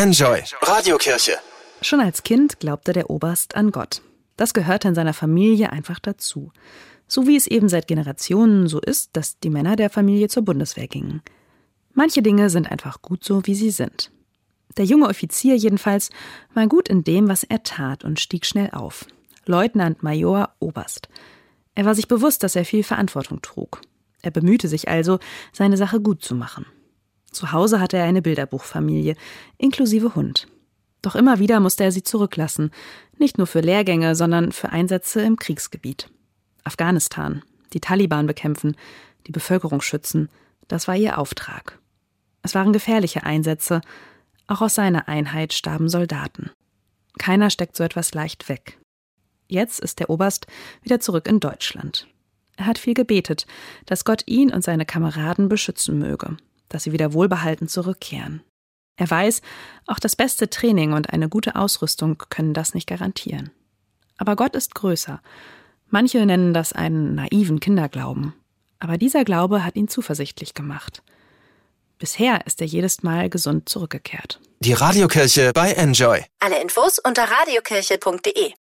Enjoy Radiokirche. Schon als Kind glaubte der Oberst an Gott. Das gehörte in seiner Familie einfach dazu. So wie es eben seit Generationen so ist, dass die Männer der Familie zur Bundeswehr gingen. Manche Dinge sind einfach gut so, wie sie sind. Der junge Offizier jedenfalls war gut in dem, was er tat und stieg schnell auf. Leutnant Major Oberst. Er war sich bewusst, dass er viel Verantwortung trug. Er bemühte sich also, seine Sache gut zu machen. Zu Hause hatte er eine Bilderbuchfamilie, inklusive Hund. Doch immer wieder musste er sie zurücklassen, nicht nur für Lehrgänge, sondern für Einsätze im Kriegsgebiet. Afghanistan, die Taliban bekämpfen, die Bevölkerung schützen, das war ihr Auftrag. Es waren gefährliche Einsätze, auch aus seiner Einheit starben Soldaten. Keiner steckt so etwas leicht weg. Jetzt ist der Oberst wieder zurück in Deutschland. Er hat viel gebetet, dass Gott ihn und seine Kameraden beschützen möge, dass sie wieder wohlbehalten zurückkehren. Er weiß, auch das beste Training und eine gute Ausrüstung können das nicht garantieren. Aber Gott ist größer. Manche nennen das einen naiven Kinderglauben. Aber dieser Glaube hat ihn zuversichtlich gemacht. Bisher ist er jedes Mal gesund zurückgekehrt. Die Radiokirche bei Enjoy. Alle Infos unter radiokirche.de.